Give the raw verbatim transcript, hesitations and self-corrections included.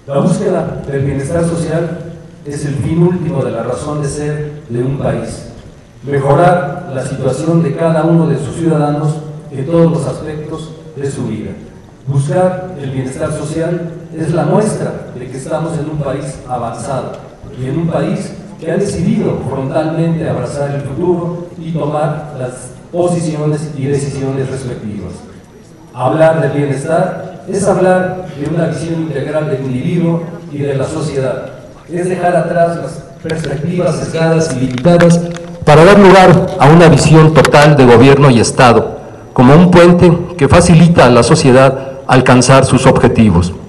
La búsqueda del bienestar social es el fin último de la razón de ser de un país. Mejorar la situación de cada uno de sus ciudadanos en todos los aspectos de su vida. Buscar el bienestar social es la muestra de que estamos en un país avanzado y en un país que ha decidido frontalmente abrazar el futuro y tomar las posiciones y decisiones respectivas. Hablar del bienestar es hablar de una visión integral del individuo y de la sociedad. Es dejar atrás las perspectivas sesgadas y limitadas para dar lugar a una visión total de gobierno y Estado, como un puente que facilita a la sociedad alcanzar sus objetivos.